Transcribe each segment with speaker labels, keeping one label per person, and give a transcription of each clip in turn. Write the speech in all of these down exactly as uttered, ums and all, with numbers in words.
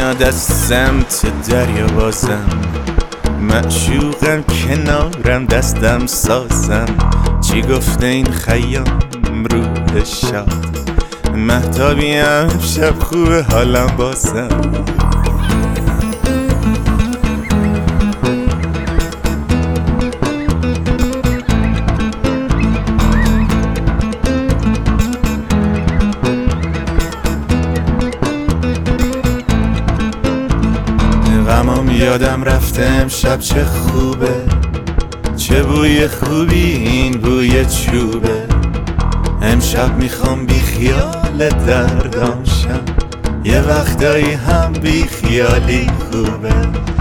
Speaker 1: میاد از سمت دریا بازم، معشوقم کنارم دستم سازم. چی گفته این خیام روح شاد، مهتابیم شب خوبه حالم بازم. غمام یادم رفته امشب چه خوبه، چه بوی خوبی این بوی چوبه. امشب میخوام بی خیال دردام شم، یه وقتایی هم بی خیالی خوبه.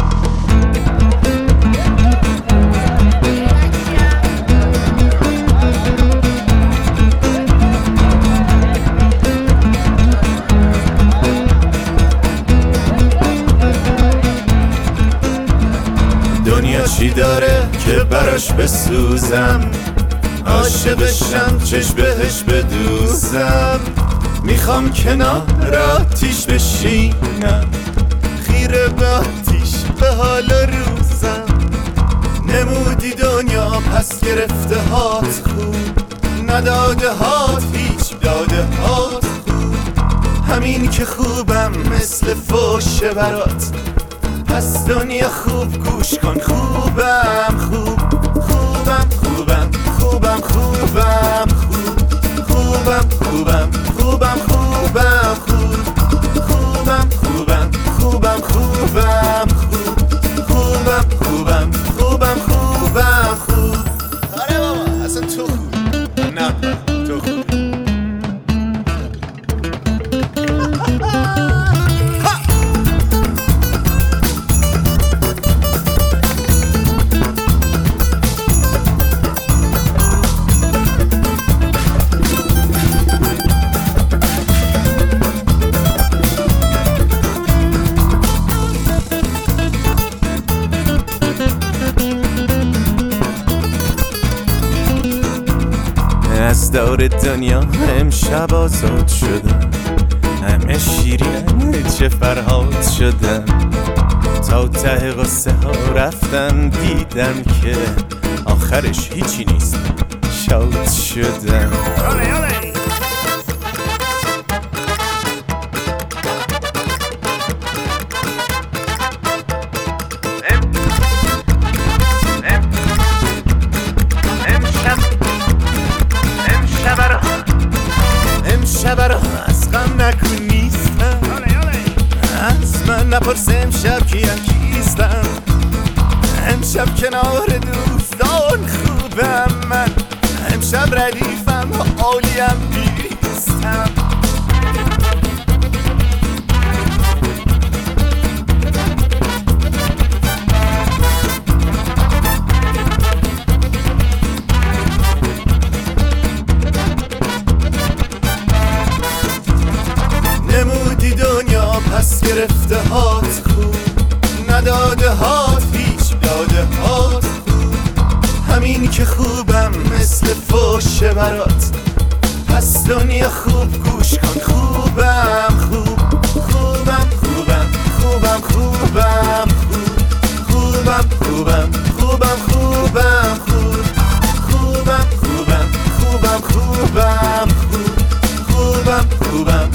Speaker 1: دنیا چی داره که براش بسوزم، عاشقشم چش بهش بدوزم. میخوام کنار آتیش بشینم، خیره به آتیش به حال روزم. نمودی دنیا پس گرفته هات خوب، نداده هات هیچ داده هات خوب. همین که خوبم مثل فوشه برات، پس دنیا خوب گوش کن. خوبم خوب خوبم خوبم خوبم خوبم خوب خوبم خوبم خوبم خوبم خوب خوبم خوبم خوبم خوبم خوب خوبم خوبم خوبم خوبم خوب. آره بابا اصلا تو خوب، نه تو خوب. از دور دنیا امشب آزاد شدم، همه شیرین چه فرهاد شدم. تا ته قصه ها رفتم دیدم که آخرش هیچی نیست، شاد شدم. امشب را از غم نکن نیستم، از من نپرس امشب کیم کیستم. امشب کنار دوستان خوبم من، امشب ردیفم و عالیم نیستم. نمودی دنیا پس گرفته هات خوب، نداده هات هیچ داده هات خوب. همین که خوبم مثل فوشه برات، پس دنیا خوب گوش کن. خوبم خوب خوبم خوبم خوبم خوبم خوب خوبم خوبم خوبم خوبم خوب خوبم خوبم خوبم خوبم خوب خوبم خوبم